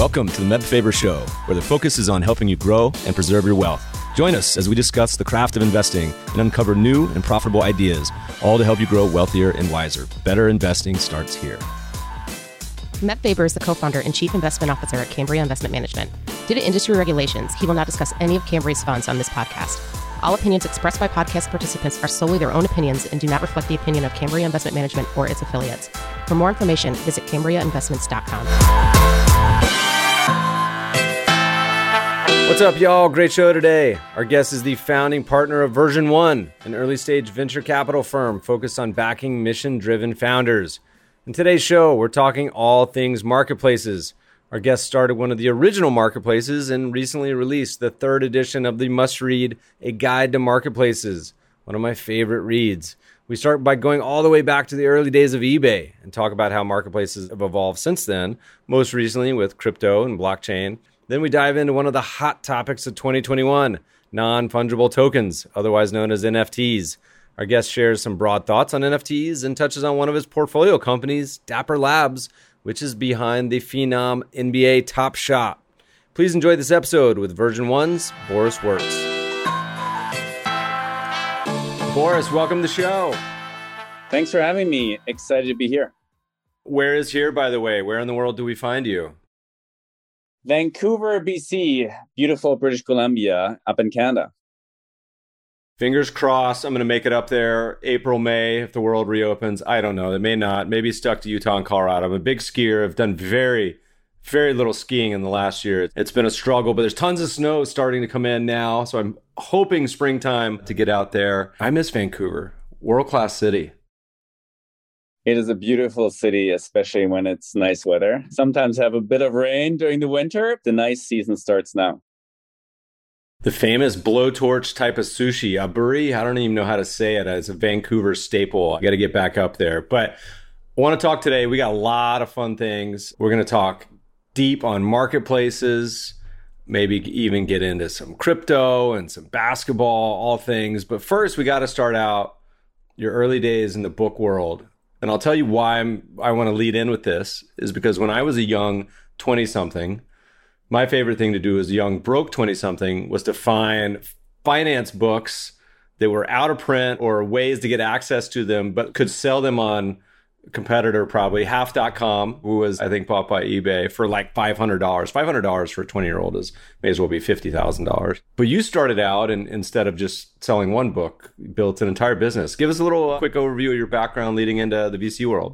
Welcome to the Meb Faber Show, where the focus is on helping you grow and preserve your wealth. Join us as we discuss the craft of investing and uncover new and profitable ideas, all to help you grow wealthier and wiser. Better investing starts here. Meb Faber is the co-founder and chief investment officer at Cambria Investment Management. Due to industry regulations, he will not discuss any of Cambria's funds on this podcast. All opinions expressed by podcast participants are solely their own opinions and do not reflect the opinion of Cambria Investment Management or its affiliates. For more information, visit CambriaInvestments.com. What's up, y'all? Great show today. Our guest is the founding partner of Version 1, an early-stage venture capital firm focused on backing mission-driven founders. In today's show, we're talking all things marketplaces. Our guest started one of the original marketplaces and recently released the third edition of the must-read A Guide to Marketplaces, one of my favorite reads. We start by going all the way back to the early days of eBay and talk about how marketplaces have evolved since then, most recently with crypto and blockchain. Then we dive into one of the hot topics of 2021, non-fungible tokens, otherwise known as NFTs. Our guest shares some broad thoughts on NFTs and touches on one of his portfolio companies, Dapper Labs, which is behind the phenom NBA Top Shot. Please enjoy this episode with Version 1's Boris Wertz. Boris, welcome to the show. Thanks for having me. Excited to be here. Where is here, by the way? Where in the world do we find you? Vancouver, BC. Beautiful British Columbia, up in Canada. Fingers crossed, I'm going to make it up there April, May, if the world reopens. I don't know. It may not. Maybe stuck to Utah and Colorado. I'm a big skier. I've done very little skiing in the last year. It's been a struggle, but there's tons of snow starting to come in now. So I'm hoping springtime to get out there. I miss Vancouver. World-class city. It is a beautiful city, especially when it's nice weather. Sometimes have a bit of rain during the winter. The nice season starts now. The famous blowtorch type of sushi, aburi, I don't even know how to say it. It's a Vancouver staple. I got to get back up there. But I want to talk today. We got a lot of fun things. We're going to talk deep on marketplaces, maybe even get into some crypto and some basketball, all things. But first, we got to start out your early days in the book world. And I'll tell you why I want to lead in with this is because when I was a young 20-something, my favorite thing to do as a young broke 20-something was to find finance books that were out of print or ways to get access to them, but could sell them on a competitor, probably Half.com, who was, I think, bought by eBay for like $500. $500 for a 20-year-old may as well be $50,000. But you started out, and instead of just selling one book, built an entire business. Give us a little quick overview of your background leading into the VC world.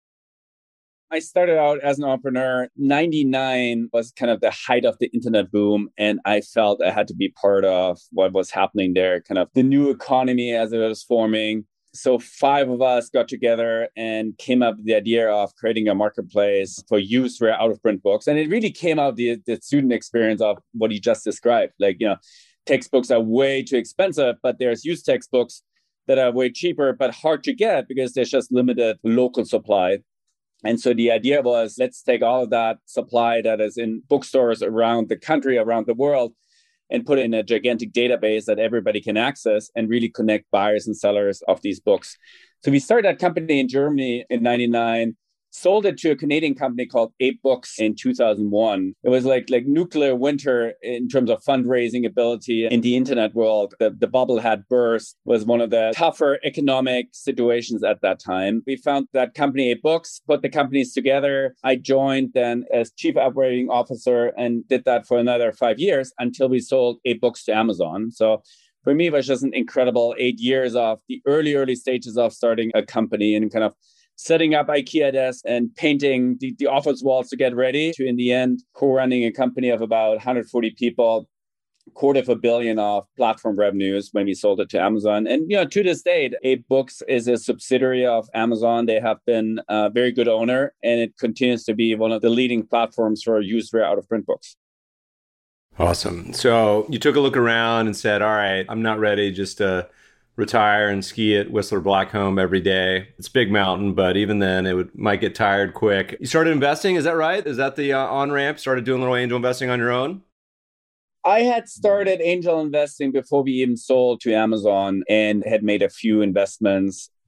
I started out as an entrepreneur. 99 was kind of the height of the internet boom. And I felt I had to be part of what was happening there, kind of the new economy as it was forming. So 5 of us got together and came up with the idea of creating a marketplace for used rare out-of-print books. And it really came out the student experience of what you just described. Like, textbooks are way too expensive, but there's used textbooks that are way cheaper, but hard to get because there's just limited local supply. And so the idea was, let's take all of that supply that is in bookstores around the country, around the world, and put it in a gigantic database that everybody can access and really connect buyers and sellers of these books. So we started that company in Germany in 99, sold it to a Canadian company called 8 Books in 2001. It was like nuclear winter in terms of fundraising ability in the internet world. The bubble had burst, was one of the tougher economic situations at that time. We found that company 8 Books, put the companies together. I joined then as chief operating officer and did that for another 5 years until we sold 8 Books to Amazon. So for me, it was just an incredible 8 years of the early stages of starting a company and kind of setting up IKEA desks and painting the office walls to get ready to, in the end, co-running a company of about 140 people, $250 million of platform revenues when we sold it to Amazon. And, to this day, 8 Books is a subsidiary of Amazon. They have been a very good owner, and it continues to be one of the leading platforms for used rare out-of-print books. Awesome. So you took a look around and said, all right, I'm not ready just to retire and ski at Whistler Blackcomb every day. It's a big mountain, but even then might get tired quick. You started investing, is that right? Is that the on-ramp? Started doing a little angel investing on your own? I had started angel investing before we even sold to Amazon and had made a few investments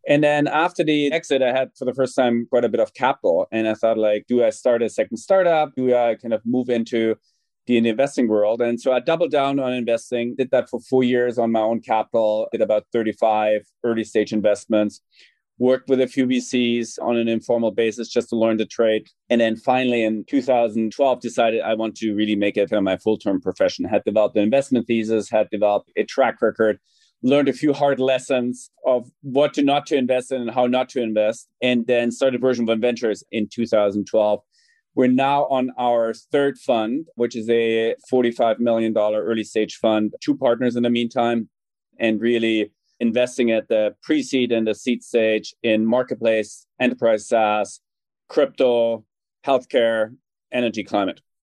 And then after the exit, I had for the first time quite a bit of capital. And I thought, like, do I start a second startup? Do I kind of move into the investing world? And so I doubled down on investing, did that for 4 years on my own capital, did about 35 early stage investments, worked with a few VCs on an informal basis just to learn the trade. And then finally in 2012, decided I want to really make it kind of my full-term profession. Had developed an investment thesis, had developed a track record, learned a few hard lessons of what to not to invest in and how not to invest, and then started Version 1 Ventures in 2012. We're now on our third fund, which is a $45 million early stage fund, 2 partners in the meantime, and really investing at the pre-seed and the seed stage in marketplace, enterprise SaaS, crypto, healthcare, energy, climate.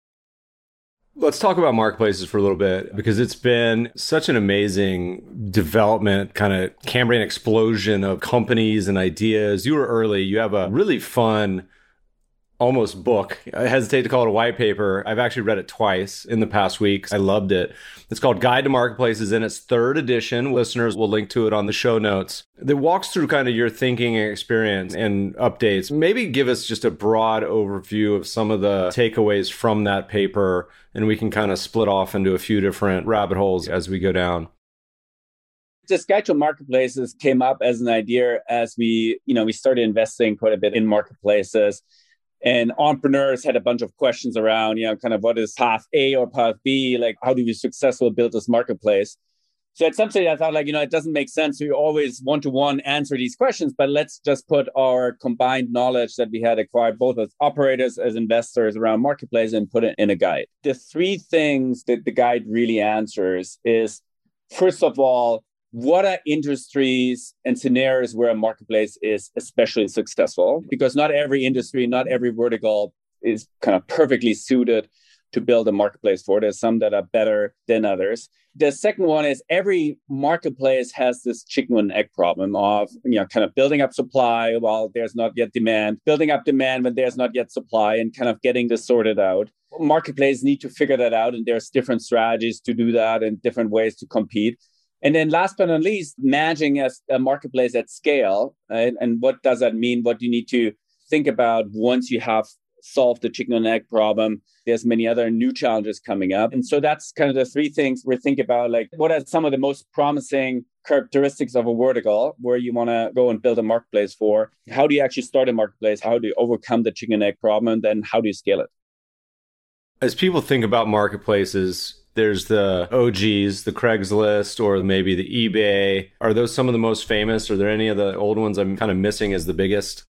Let's talk about marketplaces for a little bit, because it's been such an amazing development, kind of Cambrian explosion of companies and ideas. You were early. You have a really fun almost book. I hesitate to call it a white paper. I've actually read it twice in the past weeks. I loved it. It's called Guide to Marketplaces, in its 3rd edition. Listeners will link to it on the show notes. It walks through kind of your thinking and experience and updates. Maybe give us just a broad overview of some of the takeaways from that paper, and we can kind of split off into a few different rabbit holes as we go down. This Guide to Marketplaces came up as an idea as we started investing quite a bit in marketplaces. And entrepreneurs had a bunch of questions around, kind of what is path A or path B? Like, how do you successfully build this marketplace? So at some stage, I thought, like, it doesn't make sense to always one-to-one answer these questions, but let's just put our combined knowledge that we had acquired, both as operators, as investors around marketplace, and put it in a guide. The 3 things that the guide really answers is, first of all, what are industries and scenarios where a marketplace is especially successful? Because not every industry, not every vertical is kind of perfectly suited to build a marketplace for. There's some that are better than others. The second one is every marketplace has this chicken and egg problem of, kind of building up supply while there's not yet demand, building up demand when there's not yet supply, and kind of getting this sorted out. Marketplaces need to figure that out, and there's different strategies to do that and different ways to compete. And then last but not least, managing as a marketplace at scale. Right? And what does that mean? What do you need to think about once you have solved the chicken and egg problem? There's many other new challenges coming up. And so that's kind of the 3 things we're thinking about, like what are some of the most promising characteristics of a vertical where you want to go and build a marketplace for? How do you actually start a marketplace? How do you overcome the chicken and egg problem? And then how do you scale it? As people think about marketplaces, there's the OGs, the Craigslist, or maybe the eBay. Are those some of the most famous? Are there any of the old ones I'm kind of missing as the biggest?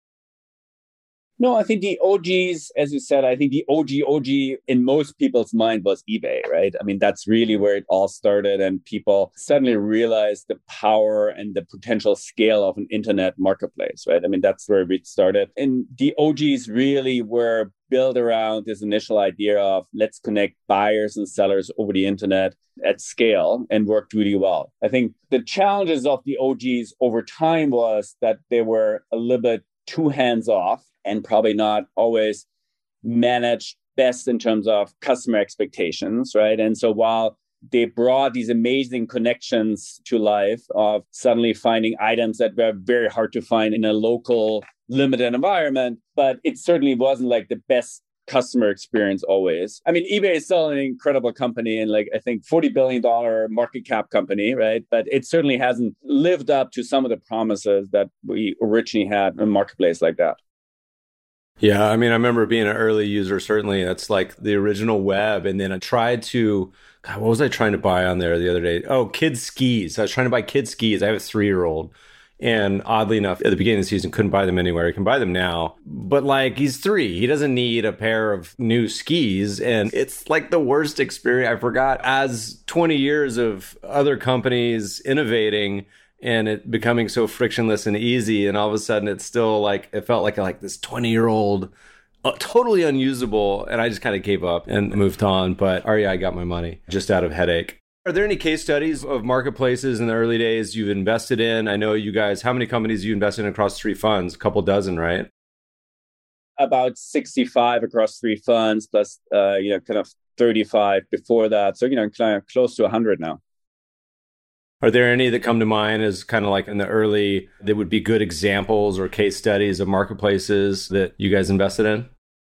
No, I think the OGs, as you said, I think the OG in most people's mind was eBay, right? I mean, that's really where it all started. And people suddenly realized the power and the potential scale of an internet marketplace, right? I mean, that's where it started. And the OGs really were built around this initial idea of let's connect buyers and sellers over the internet at scale, and worked really well. I think the challenges of the OGs over time was that they were a little bit too hands-off and probably not always managed best in terms of customer expectations, right? And so while they brought these amazing connections to life of suddenly finding items that were very hard to find in a local limited environment, but it certainly wasn't like the best customer experience always. I mean, eBay is still an incredible company and I think $40 billion market cap company, right? But it certainly hasn't lived up to some of the promises that we originally had in a marketplace like that. Yeah, I mean, I remember being an early user, certainly. That's like the original web. And then I tried to, God, what was I trying to buy on there the other day? Oh, kids skis. I was trying to buy kids skis. I have a 3-year-old. And oddly enough, at the beginning of the season, couldn't buy them anywhere. You can buy them now. But he's 3. He doesn't need a pair of new skis. And it's like the worst experience. I forgot, as 20 years of other companies innovating and it becoming so frictionless and easy, and all of a sudden it's still it felt like this 20-year-old, totally unusable, and I just kind of gave up and moved on. But REI got my money just out of headache. Are there any case studies of marketplaces in the early days you've invested in? I know you guys, how many companies you invested in across 3 funds? A couple dozen, right? About 65 across 3 funds, plus kind of 35 before that. So kind of close to 100 now. Are there any that come to mind as kind of like in the early, that would be good examples or case studies of marketplaces that you guys invested in?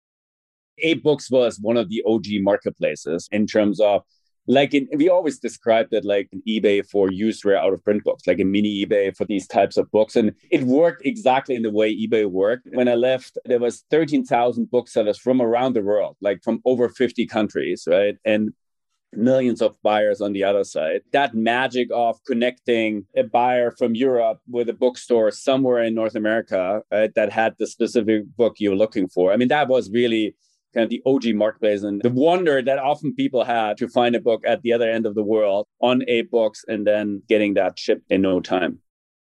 Abe Books was one of the OG marketplaces in terms of we always described it like an eBay for used rare out of print books, like a mini eBay for these types of books. And it worked exactly in the way eBay worked. When I left, there was 13,000 booksellers from around the world, like from over 50 countries, right? And millions of buyers on the other side. That magic of connecting a buyer from Europe with a bookstore somewhere in North America, right, that had the specific book you were looking for. I mean, that was really kind of the OG marketplace and the wonder that often people had to find a book at the other end of the world on Abe Books and then getting that shipped in no time.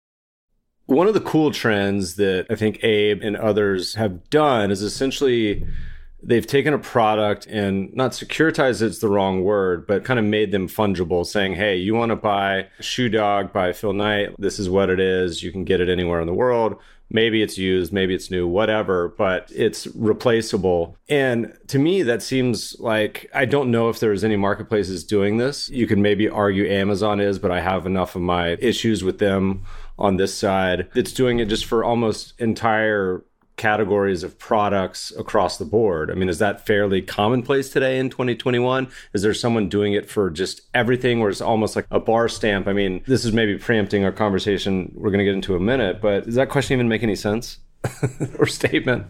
One of the cool trends that I think Abe and others have done is essentially they've taken a product and not securitized, it's the wrong word, but kind of made them fungible, saying, hey, you want to buy Shoe Dog by Phil Knight. This is what it is. You can get it anywhere in the world. Maybe it's used, maybe it's new, whatever, but it's replaceable. And to me, that seems like, I don't know if there's any marketplaces doing this. You could maybe argue Amazon is, but I have enough of my issues with them on this side. It's doing it just for almost entire categories of products across the board. I mean, is that fairly commonplace today in 2021? Is there someone doing it for just everything where it's almost like a bar stamp? I mean, this is maybe preempting our conversation we're going to get into in a minute, but does that question even make any sense or statement?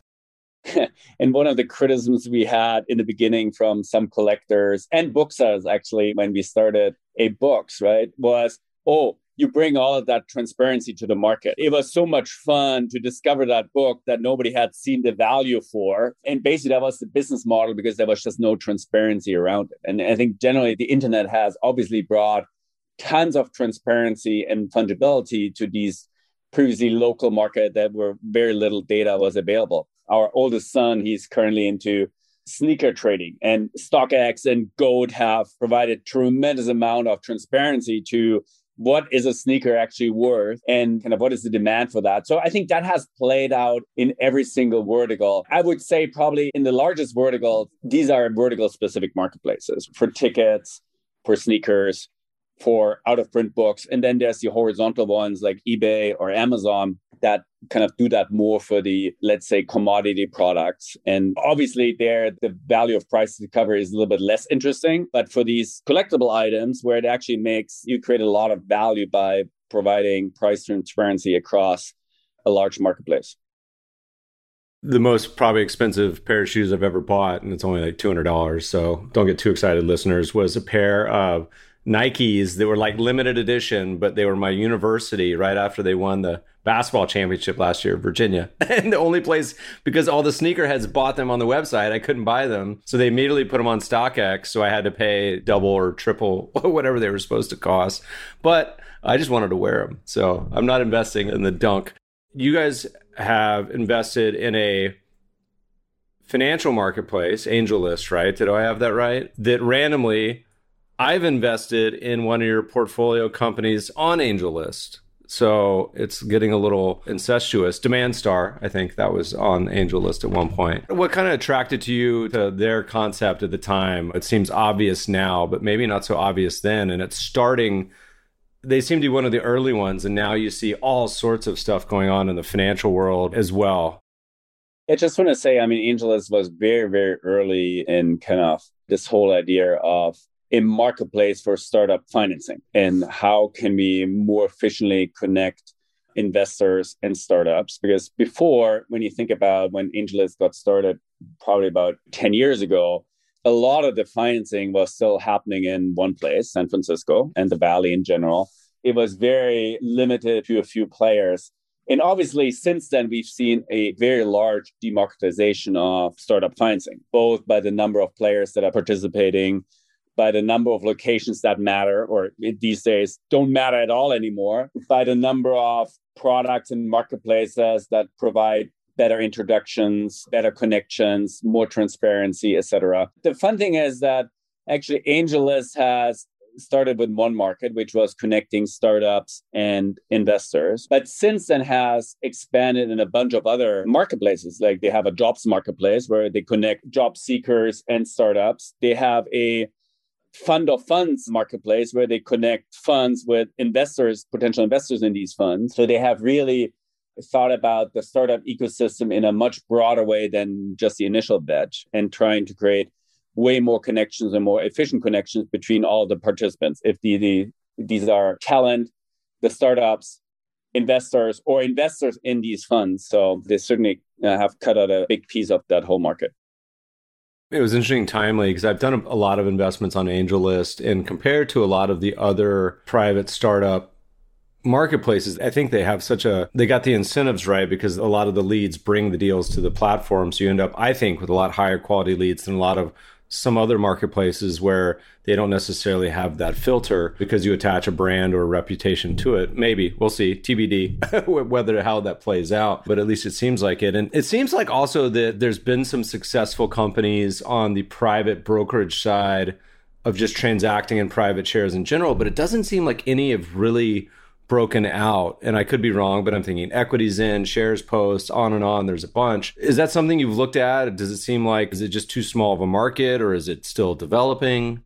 And one of the criticisms we had in the beginning from some collectors and booksellers, actually, when we started Abe Books, right, was, you bring all of that transparency to the market. It was so much fun to discover that book that nobody had seen the value for. And basically, that was the business model because there was just no transparency around it. And I think generally the internet has obviously brought tons of transparency and fungibility to these previously local market that where very little data was available. Our oldest son, he's currently into sneaker trading, and StockX and GOAT have provided tremendous amount of transparency to what is a sneaker actually worth and kind of what is the demand for that. So I think that has played out in every single vertical. I would say probably in the largest vertical, these are vertical specific marketplaces for tickets, for sneakers, for out of print books. And then there's the horizontal ones like eBay or Amazon that kind of do that more for the, let's say, commodity products. And obviously there, the value of price discovery is a little bit less interesting. But for these collectible items where it actually makes you create a lot of value by providing price transparency across a large marketplace. The most probably expensive pair of shoes I've ever bought, and it's only like $200, so don't get too excited, listeners, was a pair of Nikes that were like limited edition, but they were my university right after they won the basketball championship last year, Virginia. And the only place, because all the sneakerheads bought them on the website, I couldn't buy them. So they immediately put them on StockX. So I had to pay double or triple whatever they were supposed to cost. But I just wanted to wear them. So I'm not investing in the Dunk. You guys have invested in a financial marketplace, AngelList, right? Did I have that right? That randomly, I've invested in one of your portfolio companies on AngelList. So it's getting a little incestuous. DemandStar, I think that was on AngelList at one point. What kind of attracted to you to their concept at the time? It seems obvious now, but maybe not so obvious then. And it's starting, they seem to be one of the early ones. And now you see all sorts of stuff going on in the financial world as well. I just want to say, I mean, AngelList was very, very early in kind of this whole idea of a marketplace for startup financing and how can we more efficiently connect investors and startups. Because before, when you think about when AngelList got started, probably about 10 years ago, a lot of the financing was still happening in one place, San Francisco and the Valley in general. It was very limited to a few players. And obviously, since then, we've seen a very large democratization of startup financing, both by the number of players that are participating, by the number of locations that matter, or these days don't matter at all anymore, by the number of products and marketplaces that provide better introductions, better connections, more transparency, etc. The fun thing is that actually AngelList has started with one market, which was connecting startups and investors, but since then has expanded in a bunch of other marketplaces. Like they have a jobs marketplace where they connect job seekers and startups. They have a fund of funds marketplace where they connect funds with investors, potential investors in these funds. So they have really thought about the startup ecosystem in a much broader way than just the initial batch, and trying to create way more connections and more efficient connections between all the participants. If these are talent, the startups, investors, or investors in these funds. So they certainly have cut out a big piece of that whole market. It was interesting, timely, because I've done a lot of investments on AngelList, and compared to a lot of the other private startup marketplaces, I think they got the incentives right, because a lot of the leads bring the deals to the platform. So you end up, I think, with a lot higher quality leads than a lot of some other marketplaces where they don't necessarily have that filter because you attach a brand or a reputation to it. Maybe, we'll see, TBD, how that plays out. But at least it seems like it. And it seems like also that there's been some successful companies on the private brokerage side of just transacting in private shares in general, but it doesn't seem like any have really broken out. And I could be wrong, but I'm thinking equities in, shares post, on and on. There's a bunch. Is that something you've looked at? Does it seem like, is it just too small of a market, or is it still developing?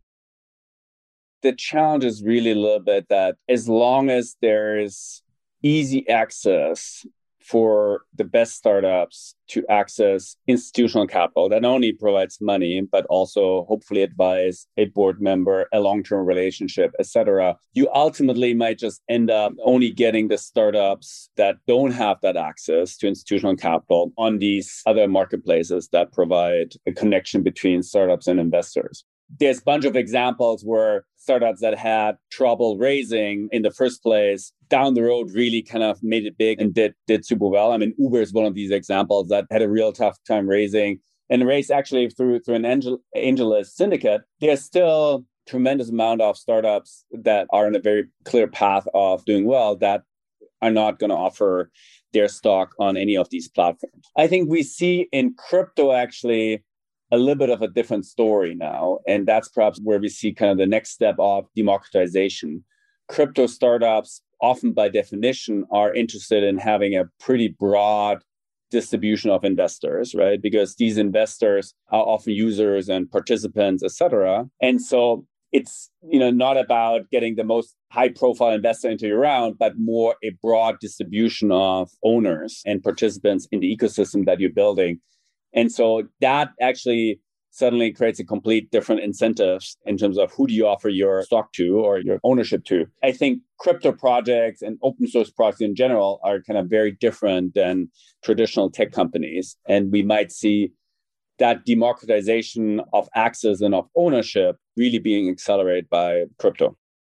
The challenge is really a little bit that as long as there's easy access for the best startups to access institutional capital that not only provides money, but also hopefully advise a board member, a long-term relationship, etc., you ultimately might just end up only getting the startups that don't have that access to institutional capital on these other marketplaces that provide a connection between startups and investors. There's a bunch of examples where startups that had trouble raising in the first place down the road really kind of made it big and did super well. I mean, Uber is one of these examples that had a real tough time raising and raised actually through an AngelList syndicate. There's still tremendous amount of startups that are in a very clear path of doing well that are not going to offer their stock on any of these platforms. I think we see in crypto actually a little bit of a different story now. And that's perhaps where we see kind of the next step of democratization. Crypto startups, often by definition, are interested in having a pretty broad distribution of investors, right? Because these investors are often users and participants, et cetera. And so it's not about getting the most high-profile investor into your round, but more a broad distribution of owners and participants in the ecosystem that you're building. And so that actually suddenly creates a complete different incentives in terms of who do you offer your stock to or your ownership to. I think crypto projects and open source projects in general are kind of very different than traditional tech companies. And we might see that democratization of access and of ownership really being accelerated by crypto.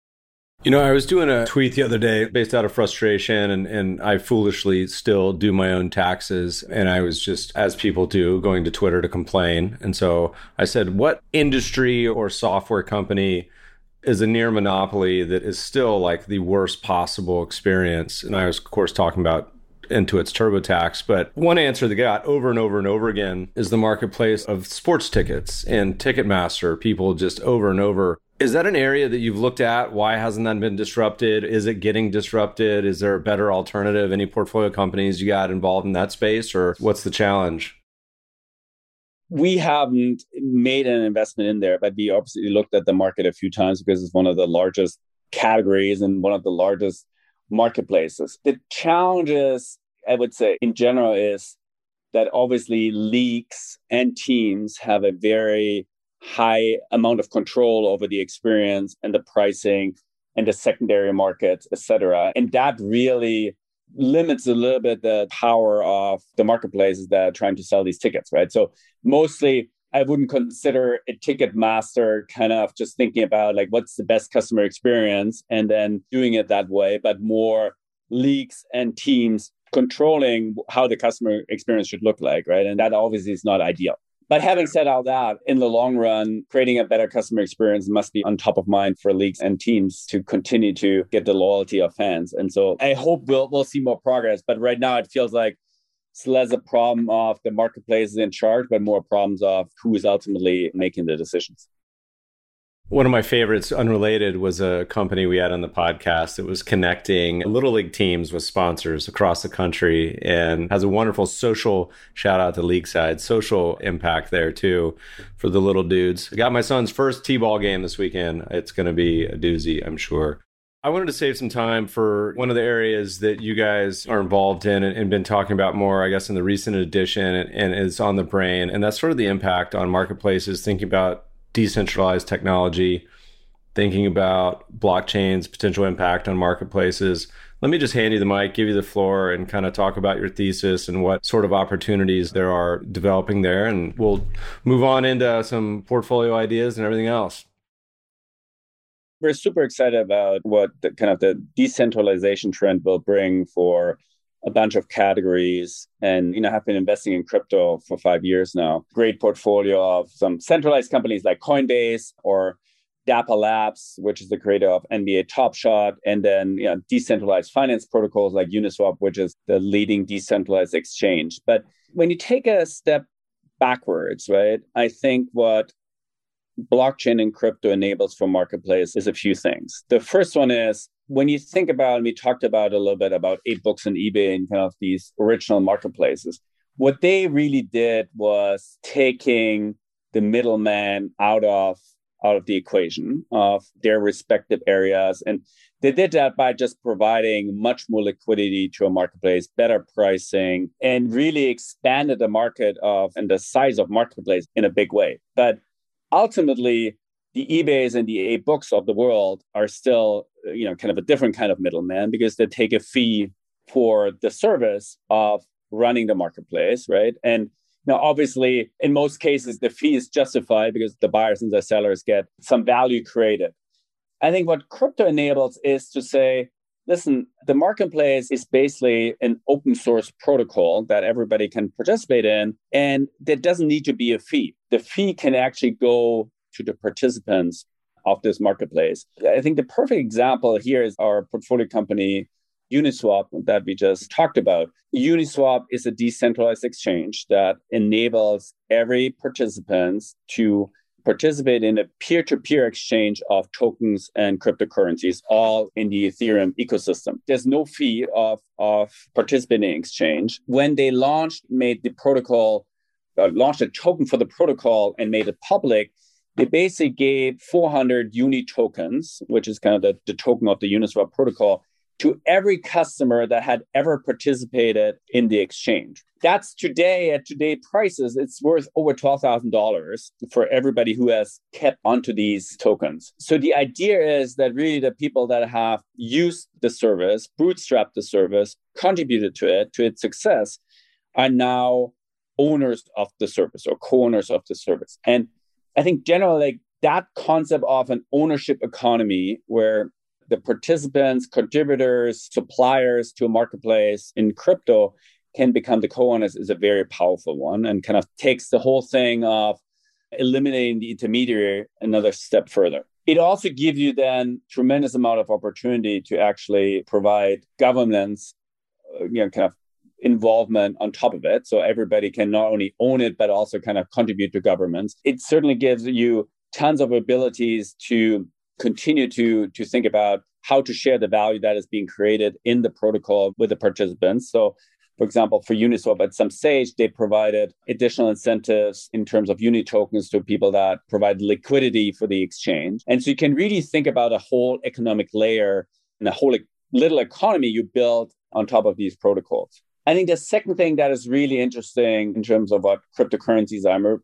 I was doing a tweet the other day based out of frustration, and I foolishly still do my own taxes. And I was just, as people do, going to Twitter to complain. And so I said, what industry or software company is a near monopoly that is still like the worst possible experience? And I was, of course, talking about Intuit's TurboTax. But one answer they got over and over and over again is the marketplace of sports tickets and Ticketmaster. People just over and over. Is that an area that you've looked at? Why hasn't that been disrupted? Is it getting disrupted? Is there a better alternative? Any portfolio companies you got involved in that space, or what's the challenge? We haven't made an investment in there, but we obviously looked at the market a few times because it's one of the largest categories and one of the largest marketplaces. The challenges, I would say, in general, is that obviously leagues and teams have a very high amount of control over the experience and the pricing and the secondary markets, et cetera. And that really limits a little bit the power of the marketplaces that are trying to sell these tickets, right? So mostly I wouldn't consider a Ticketmaster kind of just thinking about like what's the best customer experience and then doing it that way, but more leagues and teams controlling how the customer experience should look like, right? And that obviously is not ideal. But having said all that, in the long run, creating a better customer experience must be on top of mind for leagues and teams to continue to get the loyalty of fans. And so I hope we'll see more progress. But right now, it feels like it's less a problem of the marketplace is in charge, but more problems of who is ultimately making the decisions. One of my favorites, unrelated, was a company we had on the podcast that was connecting Little League teams with sponsors across the country and has a wonderful social, shout out to League Side, social impact there too for the little dudes. I got my son's first T-ball game this weekend. It's going to be a doozy, I'm sure. I wanted to save some time for one of the areas that you guys are involved in and been talking about more, I guess, in the recent edition and is on the brain. And that's sort of the impact on marketplaces, thinking about decentralized technology, thinking about blockchain's potential impact on marketplaces. Let me just hand you the mic, give you the floor, and kind of talk about your thesis and what sort of opportunities there are developing there. And we'll move on into some portfolio ideas and everything else. We're super excited about what the decentralization trend will bring for a bunch of categories. And, have been investing in crypto for 5 years now. Great portfolio of some centralized companies like Coinbase or Dapper Labs, which is the creator of NBA Top Shot, and then decentralized finance protocols like Uniswap, which is the leading decentralized exchange. But when you take a step backwards, right, I think what blockchain and crypto enables for marketplace is a few things. The first one is when you think about, and we talked about a little bit about 8books and eBay and kind of these original marketplaces, what they really did was taking the middleman out of the equation of their respective areas. And they did that by just providing much more liquidity to a marketplace, better pricing, and really expanded the market and the size of marketplace in a big way. But ultimately, the eBays and the 8books of the world are still, kind of a different kind of middleman because they take a fee for the service of running the marketplace, right? And now, obviously, in most cases, the fee is justified because the buyers and the sellers get some value created. I think what crypto enables is to say, listen, the marketplace is basically an open source protocol that everybody can participate in, and there doesn't need to be a fee. The fee can actually go to the participants of this marketplace. I think the perfect example here is our portfolio company, Uniswap, that we just talked about. Uniswap is a decentralized exchange that enables every participant to participate in a peer-to-peer exchange of tokens and cryptocurrencies, all in the Ethereum ecosystem. There's no fee of participating in exchange. When they launched a token for the protocol and made it public, they basically gave 400 Uni tokens, which is kind of the token of the Uniswap protocol, to every customer that had ever participated in the exchange. That's today, at today's prices, it's worth over $12,000 for everybody who has kept onto these tokens. So the idea is that really the people that have used the service, bootstrapped the service, contributed to its success, are now owners of the service or co-owners of the service. And I think generally that concept of an ownership economy where the participants, contributors, suppliers to a marketplace in crypto can become the co-owners is a very powerful one and kind of takes the whole thing of eliminating the intermediary another step further. It also gives you then tremendous amount of opportunity to actually provide governance, kind of involvement on top of it. So everybody can not only own it, but also kind of contribute to governments. It certainly gives you tons of abilities to continue to think about how to share the value that is being created in the protocol with the participants. So, for example, for Uniswap, at some stage, they provided additional incentives in terms of Uni tokens to people that provide liquidity for the exchange. And so you can really think about a whole economic layer and a whole little economy you build on top of these protocols. I think the second thing that is really interesting in terms of what cryptocurrencies are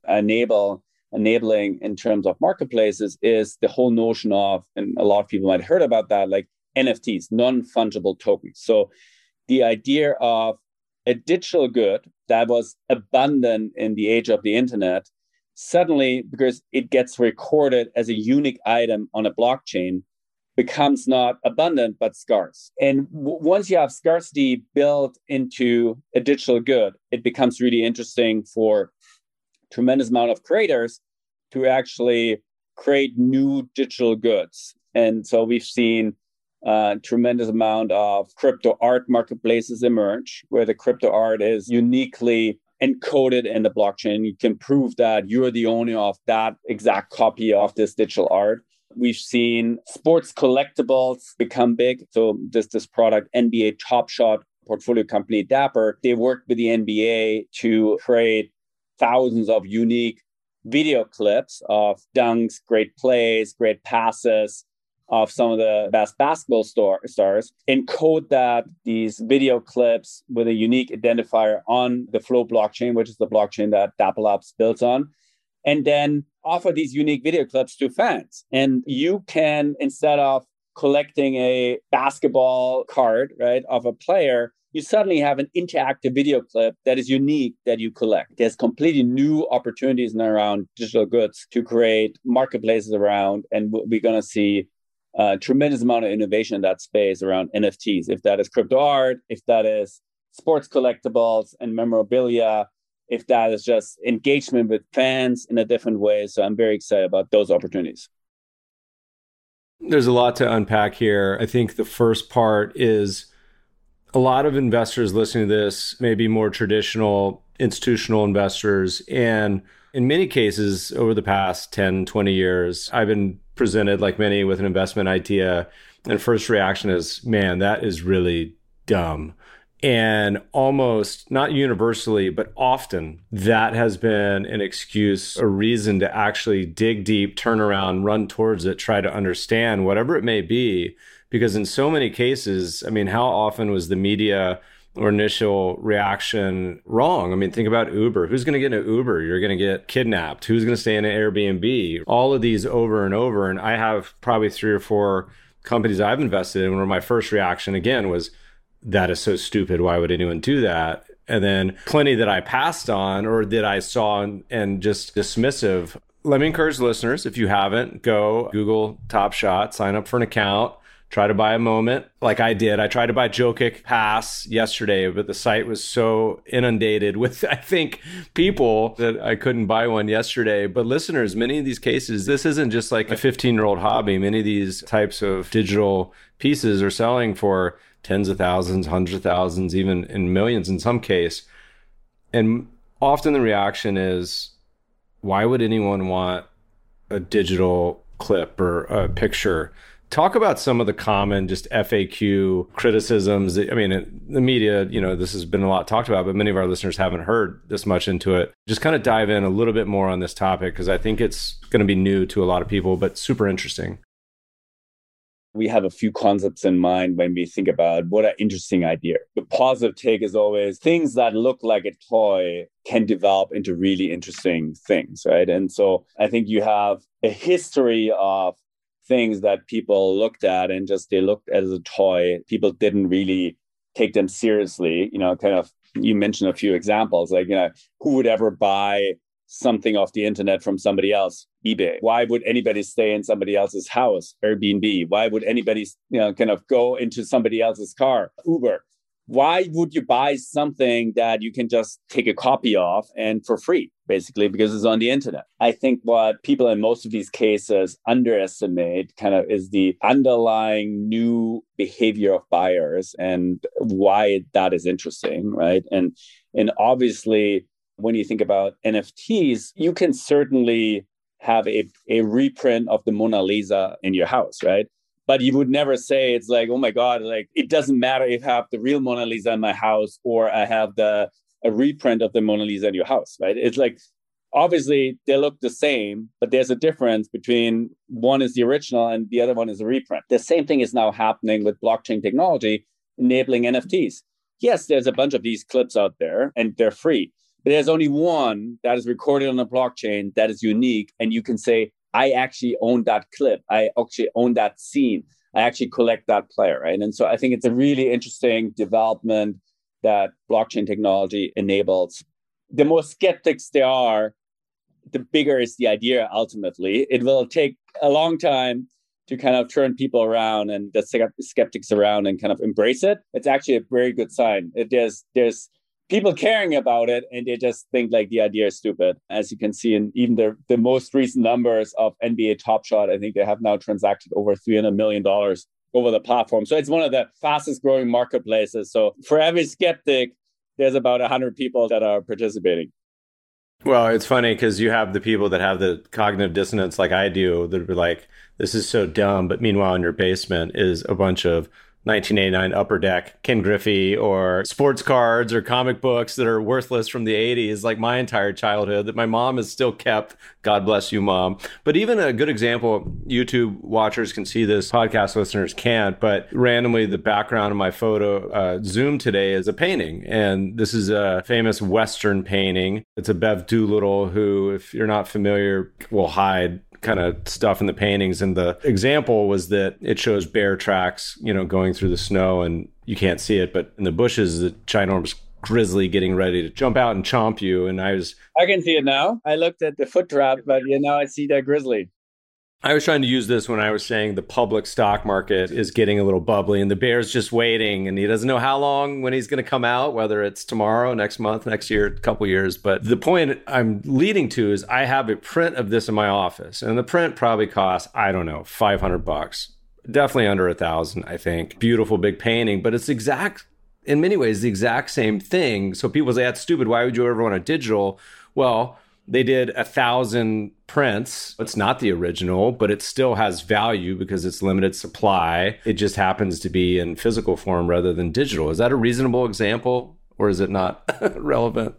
enabling in terms of marketplaces is the whole notion of, and a lot of people might have heard about that, like NFTs, non-fungible tokens. So the idea of a digital good that was abundant in the age of the internet, suddenly, because it gets recorded as a unique item on a blockchain, becomes not abundant, but scarce. And once you have scarcity built into a digital good, it becomes really interesting for tremendous amount of creators to actually create new digital goods. And so we've seen a tremendous amount of crypto art marketplaces emerge, where the crypto art is uniquely encoded in the blockchain. You can prove that you're the owner of that exact copy of this digital art. We've seen sports collectibles become big. So this product, NBA Top Shot, portfolio company Dapper, they worked with the NBA to create thousands of unique video clips of dunks, great plays, great passes of some of the best basketball stars, encode these video clips with a unique identifier on the Flow blockchain, which is the blockchain that Dapper Labs built on, and then offer these unique video clips to fans. And you can, instead of collecting a basketball card, right, of a player, you suddenly have an interactive video clip that is unique that you collect. There's completely new opportunities around digital goods to create marketplaces around, and we're going to see a tremendous amount of innovation in that space around NFTs, if that is crypto art, if that is sports collectibles and memorabilia, if that is just engagement with fans in a different way. So I'm very excited about those opportunities. There's a lot to unpack here. I think the first part is a lot of investors listening to this may be more traditional institutional investors. And in many cases, over the past 10, 20 years, I've been presented, like many, with an investment idea. And first reaction is, man, that is really dumb. And almost, not universally, but often, that has been an excuse, a reason to actually dig deep, turn around, run towards it, try to understand whatever it may be. Because in so many cases, I mean, how often was the media or initial reaction wrong? I mean, think about Uber. Who's going to get an Uber? You're going to get kidnapped. Who's going to stay in an Airbnb? All of these over and over. And I have probably 3 or 4 companies I've invested in where my first reaction, again, was, that is so stupid. Why would anyone do that? And then plenty that I passed on or that I saw and just dismissive. Let me encourage listeners, if you haven't, go Google Top Shot, sign up for an account. Try to buy a moment like I did. I tried to buy Jokic Pass yesterday, but the site was so inundated with, I think, people that I couldn't buy one yesterday. But listeners, many of these cases, this isn't just like a 15-year-old hobby. Many of these types of digital pieces are selling for tens of thousands, hundreds of thousands, even in millions in some case. And often the reaction is, why would anyone want a digital clip or a picture? Talk about some of the common just FAQ criticisms. I mean, the media, this has been a lot talked about, but many of our listeners haven't heard this much into it. Just kind of dive in a little bit more on this topic, because I think it's going to be new to a lot of people, but super interesting. We have a few concepts in mind when we think about what an interesting idea. The positive take is always things that look like a toy can develop into really interesting things, right? And so I think you have a history of things that people looked at and just they looked at as a toy. People didn't really take them seriously. You mentioned a few examples, like, who would ever buy something off the internet from somebody else? eBay. Why would anybody stay in somebody else's house? Airbnb. Why would anybody, go into somebody else's car? Uber. Why would you buy something that you can just take a copy of and for free, basically, because it's on the internet? I think what people in most of these cases underestimate is the underlying new behavior of buyers and why that is interesting, right? And obviously, when you think about NFTs, you can certainly have a reprint of the Mona Lisa in your house, right? But you would never say it's like, oh my God, like it doesn't matter if I have the real Mona Lisa in my house or I have a reprint of the Mona Lisa in your house, right? It's like, obviously they look the same, but there's a difference between one is the original and the other one is a reprint. The same thing is now happening with blockchain technology enabling NFTs. Yes, there's a bunch of these clips out there and they're free, but there's only one that is recorded on a blockchain that is unique. And you can say, I actually own that clip. I actually own that scene. I actually collect that player, right? And so I think it's a really interesting development that blockchain technology enables. The more skeptics there are, the bigger is the idea ultimately. It will take a long time to kind of turn people around and the skeptics around and kind of embrace it. It's actually a very good sign. There's people caring about it and they just think like the idea is stupid. As you can see in even the most recent numbers of NBA Top Shot, I think they have now transacted over $300 million over the platform. So it's one of the fastest growing marketplaces. So for every skeptic, there's about 100 people that are participating. Well, it's funny because you have the people that have the cognitive dissonance like I do that are like, this is so dumb. But meanwhile, in your basement is a bunch of 1989 Upper Deck, Ken Griffey, or sports cards or comic books that are worthless from the 80s, like my entire childhood, that my mom has still kept. God bless you, Mom. But even a good example, YouTube watchers can see this, podcast listeners can't, but randomly the background of my photo Zoom today is a painting. And this is a famous Western painting. It's a Bev Doolittle who, if you're not familiar, will hide kind of stuff in the paintings. And the example was that it shows bear tracks, going through the snow, and you can't see it, but in the bushes, the ginormous grizzly getting ready to jump out and chomp you. And I can see it now. I looked at the foot trap, but now I see that grizzly. I was trying to use this when I was saying the public stock market is getting a little bubbly and the bear's just waiting and he doesn't know how long when he's going to come out, whether it's tomorrow, next month, next year, a couple years. But the point I'm leading to is I have a print of this in my office, and the print probably costs, I don't know, $500, definitely under 1,000, I think. Beautiful big painting, but it's in many ways, the exact same thing. So people say, that's stupid. Why would you ever want a digital? Well, they did 1,000 prints. It's not the original, but it still has value because it's limited supply. It just happens to be in physical form rather than digital. Is that a reasonable example, or is it not relevant?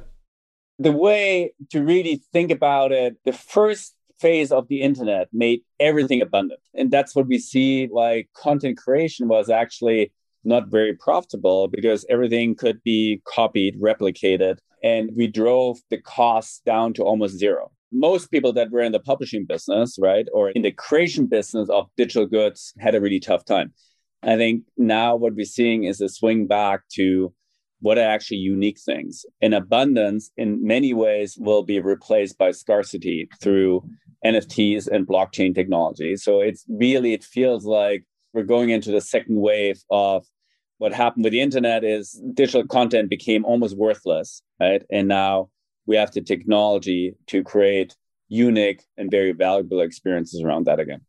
The way to really think about it, the first phase of the internet made everything abundant. And that's what we see, like content creation was actually not very profitable because everything could be copied, replicated, and we drove the costs down to almost zero. Most people that were in the publishing business, right, or in the creation business of digital goods had a really tough time. I think now what we're seeing is a swing back to what are actually unique things. And abundance in many ways will be replaced by scarcity through NFTs and blockchain technology. So it feels like we're going into the second wave of what happened with the internet is digital content became almost worthless, right? And now we have the technology to create unique and very valuable experiences around that again.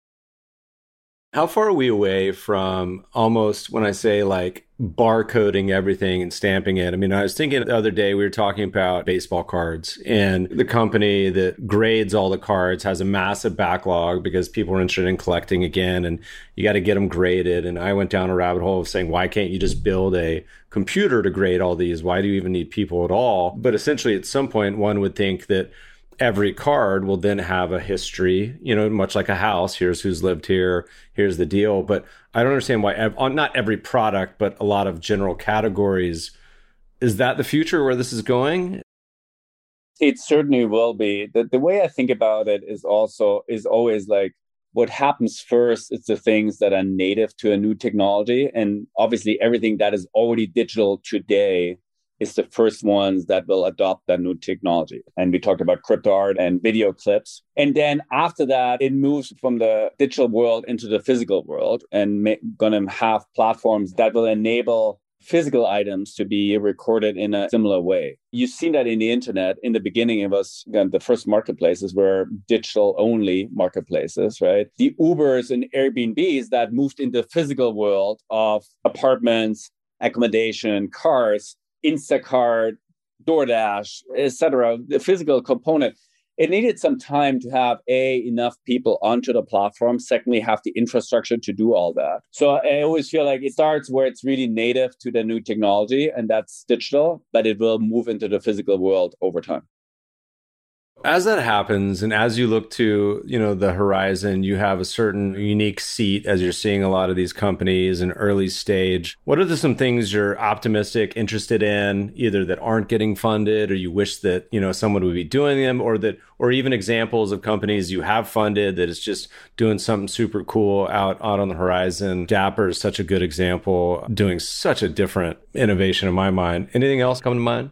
How far are we away from almost, when I say like barcoding everything and stamping it? I mean, I was thinking the other day, we were talking about baseball cards, and the company that grades all the cards has a massive backlog because people are interested in collecting again, and you got to get them graded. And I went down a rabbit hole of saying, why can't you just build a computer to grade all these? Why do you even need people at all? But essentially, at some point, one would think that every card will then have a history, much like a house. Here's who's lived here. Here's the deal. But I don't understand why, not every product, but a lot of general categories. Is that the future where this is going? It certainly will be. The way I think about it is always like what happens first is the things that are native to a new technology. And obviously everything that is already digital today is the first ones that will adopt that new technology. And we talked about crypto art and video clips. And then after that, it moves from the digital world into the physical world and going to have platforms that will enable physical items to be recorded in a similar way. You've seen that in the internet. In the beginning, it was the first marketplaces were digital only marketplaces, right? The Ubers and Airbnbs that moved into the physical world of apartments, accommodation, cars, Instacart, DoorDash, etc., the physical component, it needed some time to have enough people onto the platform. Secondly, have the infrastructure to do all that. So I always feel like it starts where it's really native to the new technology, and that's digital, but it will move into the physical world over time. As that happens, and as you look to, the horizon, you have a certain unique seat as you're seeing a lot of these companies in early stage. What are some things you're optimistic, interested in, either that aren't getting funded, or you wish that, someone would be doing them, or even examples of companies you have funded that is just doing something super cool out on the horizon? Dapper is such a good example, doing such a different innovation in my mind. Anything else come to mind?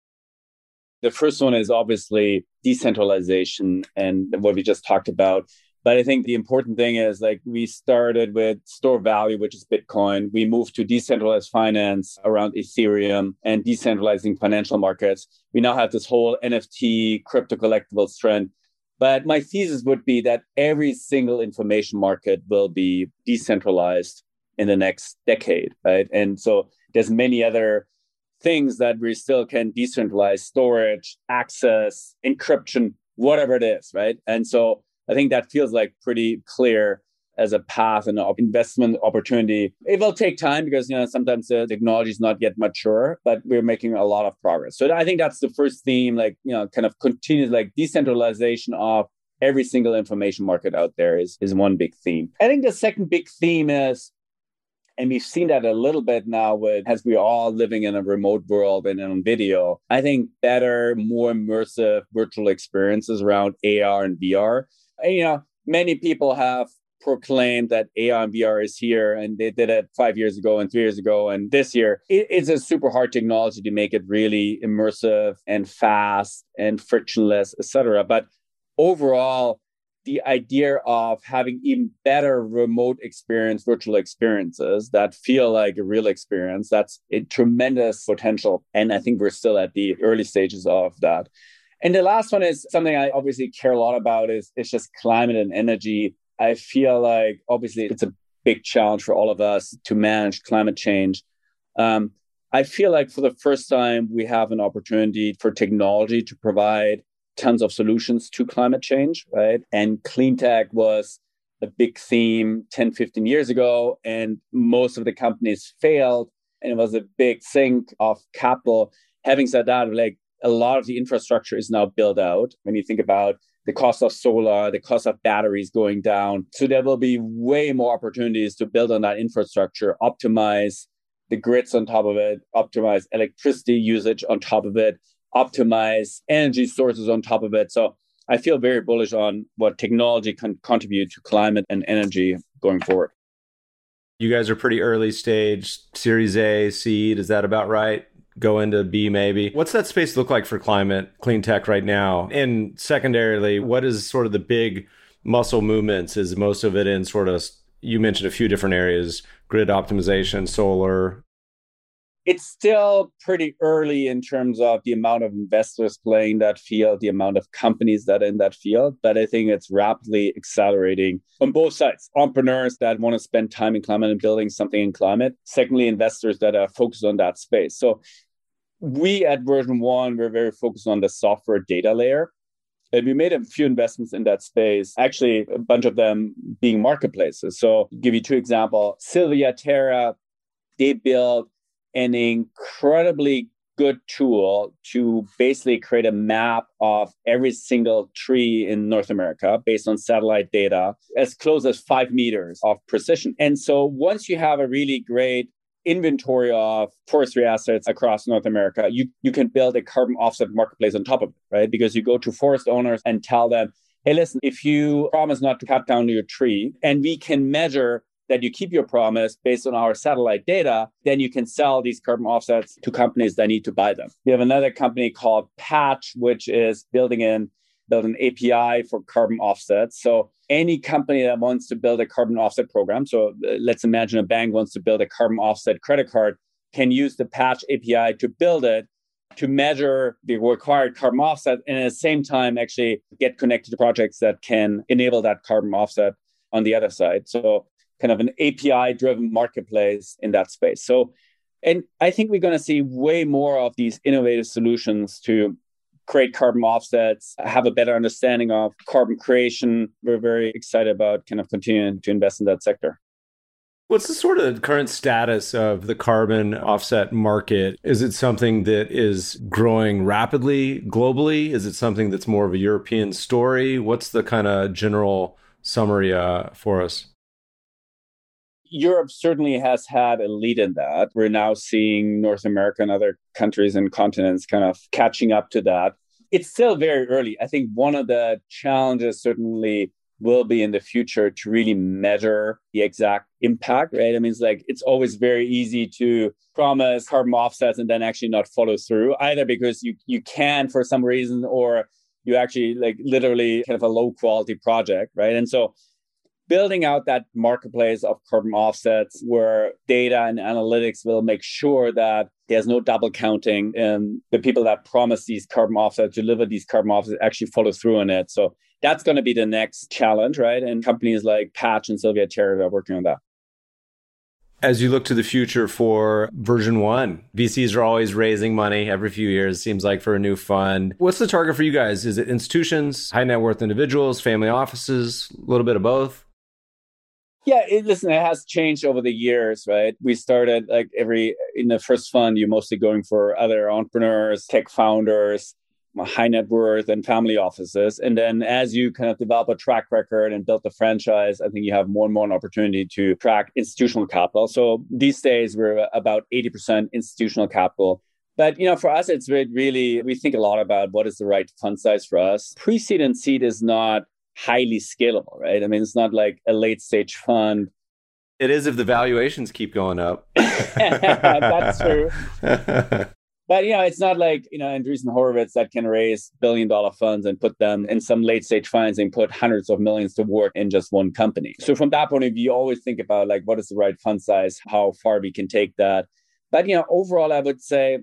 The first one is obviously decentralization and what we just talked about. But I think the important thing is like we started with store value, which is Bitcoin. We moved to decentralized finance around Ethereum and decentralizing financial markets. We now have this whole NFT crypto collectibles trend. But my thesis would be that every single information market will be decentralized in the next decade, right? And so there's many other things that we still can decentralize: storage, access, encryption, whatever it is, right? And so I think that feels like pretty clear as a path and an investment opportunity. It will take time because, sometimes the technology is not yet mature, but we're making a lot of progress. So I think that's the first theme, kind of continuous decentralization of every single information market out there is one big theme. I think the second big theme is, and we've seen that a little bit now as we are all living in a remote world and on video, I think better, more immersive virtual experiences around AR and VR. And, many people have proclaimed that AR and VR is here, and they did it 5 years ago and 3 years ago and this year. It's a super hard technology to make it really immersive and fast and frictionless, etc. But overall, the idea of having even better remote experience, virtual experiences that feel like a real experience, that's a tremendous potential. And I think we're still at the early stages of that. And the last one is something I obviously care a lot about is just climate and energy. I feel like obviously it's a big challenge for all of us to manage climate change. I feel like for the first time, we have an opportunity for technology to provide tons of solutions to climate change, right? And clean tech was a big theme 10, 15 years ago, and most of the companies failed, and it was a big sink of capital. Having said that, a lot of the infrastructure is now built out. When you think about the cost of solar, the cost of batteries going down. So there will be way more opportunities to build on that infrastructure, optimize the grids on top of it, optimize electricity usage on top of it, optimize energy sources on top of it. So I feel very bullish on what technology can contribute to climate and energy going forward. You guys are pretty early stage, Series A, seed, is that about right? Go into B maybe. What's that space look like for climate, clean tech right now? And secondarily, what is sort of the big muscle movements? Is most of it in sort of, you mentioned a few different areas, grid optimization, solar? It's still pretty early in terms of the amount of investors playing that field, the amount of companies that are in that field. But I think it's rapidly accelerating on both sides. Entrepreneurs that want to spend time in climate and building something in climate. Secondly, investors that are focused on that space. So we at Version 1, we're very focused on the software data layer. And we made a few investments in that space, actually a bunch of them being marketplaces. So I'll give you two examples. Sylvia Terra, they built an incredibly good tool to basically create a map of every single tree in North America based on satellite data, as close as 5 meters of precision. And so once you have a really great inventory of forestry assets across North America, you can build a carbon offset marketplace on top of it, right? Because you go to forest owners and tell them, hey, listen, if you promise not to cut down your tree, and we can measure that you keep your promise based on our satellite data, then you can sell these carbon offsets to companies that need to buy them. We have another company called Patch, which is build an API for carbon offsets. So any company that wants to build a carbon offset program, so let's imagine a bank wants to build a carbon offset credit card, can use the Patch API to build it, to measure the required carbon offset, and at the same time actually get connected to projects that can enable that carbon offset on the other side. So kind of an API-driven marketplace in that space. So, and I think we're going to see way more of these innovative solutions to create carbon offsets, have a better understanding of carbon creation. We're very excited about kind of continuing to invest in that sector. What's the sort of current status of the carbon offset market? Is it something that is growing rapidly globally? Is it something that's more of a European story? What's the kind of general summary for us? Europe certainly has had a lead in that. We're now seeing North America and other countries and continents kind of catching up to that. It's still very early. I think one of the challenges certainly will be in the future to really measure the exact impact, right? I mean, it's always very easy to promise carbon offsets and then actually not follow through, either because you can for some reason, or you actually literally kind of a low quality project, right? And so building out that marketplace of carbon offsets where data and analytics will make sure that there's no double counting and the people that promise these carbon offsets, deliver these carbon offsets, actually follow through on it. So that's going to be the next challenge, right? And companies like Patch and Sylvia Terra are working on that. As you look to the future for version 1, VCs are always raising money every few years, seems like, for a new fund. What's the target for you guys? Is it institutions, high net worth individuals, family offices, a little bit of both? Yeah, listen, it has changed over the years, right? We started in the first fund, you're mostly going for other entrepreneurs, tech founders, high net worth and family offices. And then as you kind of develop a track record and build the franchise, I think you have more and more an opportunity to track institutional capital. So these days we're about 80% institutional capital. But, for us, it's really, we think a lot about what is the right fund size for us. Pre-seed and seed is not highly scalable, right? I mean, it's not like a late stage fund. It is if the valuations keep going up. That's true. But, it's not like, Andreessen Horowitz that can raise billion-dollar funds and put them in some late-stage funds and put hundreds of millions to work in just one company. So from that point of view, you always think about, what is the right fund size, how far we can take that. But, overall, I would say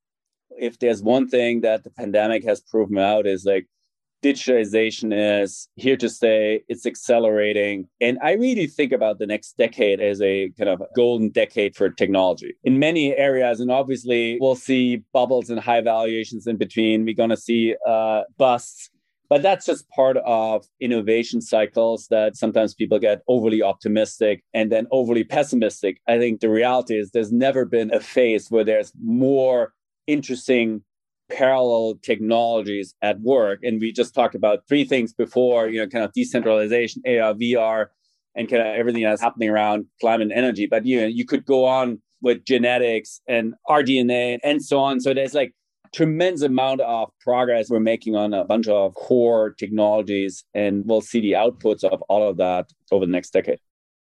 if there's one thing that the pandemic has proven out is, digitalization is here to stay. It's accelerating. And I really think about the next decade as a kind of golden decade for technology in many areas. And obviously, we'll see bubbles and high valuations in between. We're going to see busts. But that's just part of innovation cycles that sometimes people get overly optimistic and then overly pessimistic. I think the reality is there's never been a phase where there's more interesting parallel technologies at work. And we just talked about three things before, kind of decentralization, AR, VR, and kind of everything that's happening around climate and energy. But, you could go on with genetics and rDNA and so on. So there's tremendous amount of progress we're making on a bunch of core technologies, and we'll see the outputs of all of that over the next decade.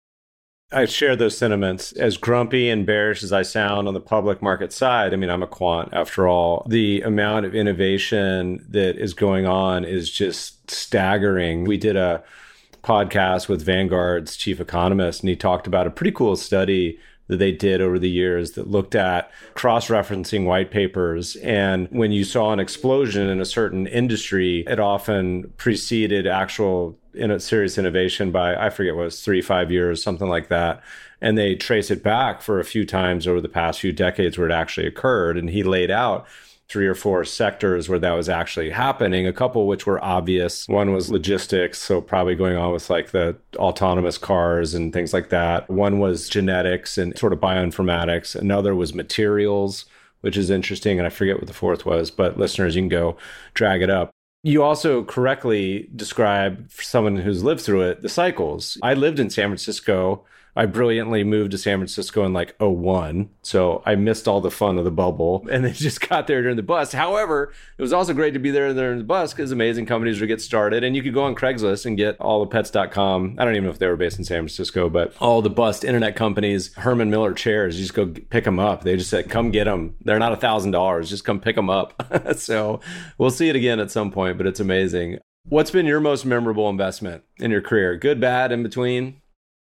I share those sentiments. As grumpy and bearish as I sound on the public market side, I mean, I'm a quant after all. The amount of innovation that is going on is just staggering. We did a podcast with Vanguard's chief economist, and he talked about a pretty cool study that they did over the years that looked at cross-referencing white papers. And when you saw an explosion in a certain industry, it often preceded actual serious innovation by, I forget what it was, 3-5 years, something like that. And they trace it back for a few times over the past few decades where it actually occurred. And he laid out 3 or 4 sectors where that was actually happening, a couple which were obvious. One was logistics, so probably going on with the autonomous cars and things like that. One was genetics and sort of bioinformatics. Another was materials, which is interesting. And I forget what the fourth was, but listeners, you can go drag it up. You also correctly describe, for someone who's lived through it, the cycles. I lived in San Francisco. I brilliantly moved to San Francisco in 2001. So I missed all the fun of the bubble and then just got there during the bust. However, it was also great to be there in the bust because amazing companies would get started. And you could go on Craigslist and get all the pets.com. I don't even know if they were based in San Francisco, but all the bust internet companies, Herman Miller chairs, you just go pick them up. They just said, come get them. They're not $1,000. Just come pick them up. So we'll see it again at some point, but it's amazing. What's been your most memorable investment in your career? Good, bad, in between?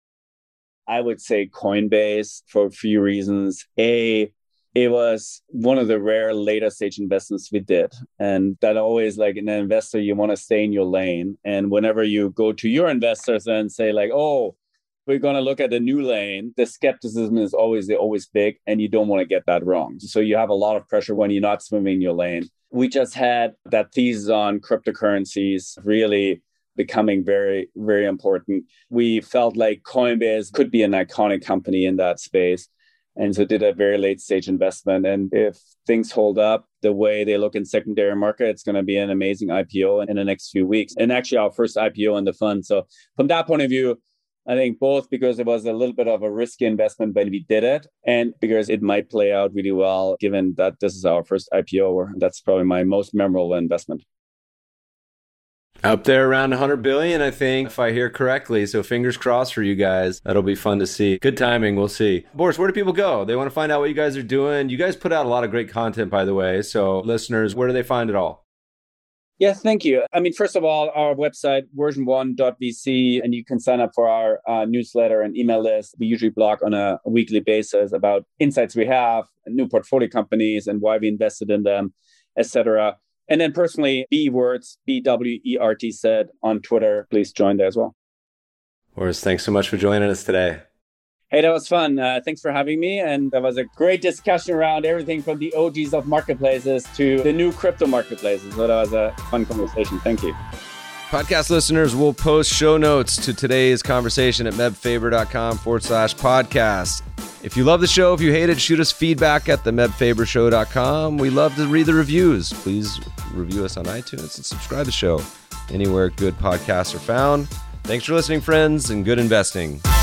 I would say Coinbase for a few reasons. It was one of the rare later stage investments we did. And that always, an investor, you want to stay in your lane. And whenever you go to your investors and say oh, we're going to look at a new lane, the skepticism is always big, and you don't want to get that wrong. So you have a lot of pressure when you're not swimming in your lane. We just had that thesis on cryptocurrencies really becoming very, very important. We felt like Coinbase could be an iconic company in that space. And so did a very late stage investment. And if things hold up the way they look in secondary market, it's going to be an amazing IPO in the next few weeks. And actually our first IPO in the fund. So from that point of view, I think both because it was a little bit of a risky investment when we did it, and because it might play out really well, given that this is our first IPO. That's probably my most memorable investment. Up there around 100 billion, I think, if I hear correctly. So fingers crossed for you guys. That'll be fun to see. Good timing. We'll see. Boris, where do people go? They want to find out what you guys are doing. You guys put out a lot of great content, by the way. So listeners, where do they find it all? Yeah, thank you. I mean, first of all, our website, version1.vc, and you can sign up for our newsletter and email list. We usually blog on a weekly basis about insights we have, new portfolio companies and why we invested in them, etc. And then personally, Bwertz, BWERTZ on Twitter. Please join there as well. Boris, thanks so much for joining us today. Hey, that was fun. Thanks for having me. And that was a great discussion around everything from the OGs of marketplaces to the new crypto marketplaces. So that was a fun conversation. Thank you. Podcast listeners will post show notes to today's conversation at mebfaber.com/podcast. If you love the show, if you hate it, shoot us feedback at themebfabershow.com. We love to read the reviews. Please review us on iTunes and subscribe to the show anywhere good podcasts are found. Thanks for listening, friends, and good investing.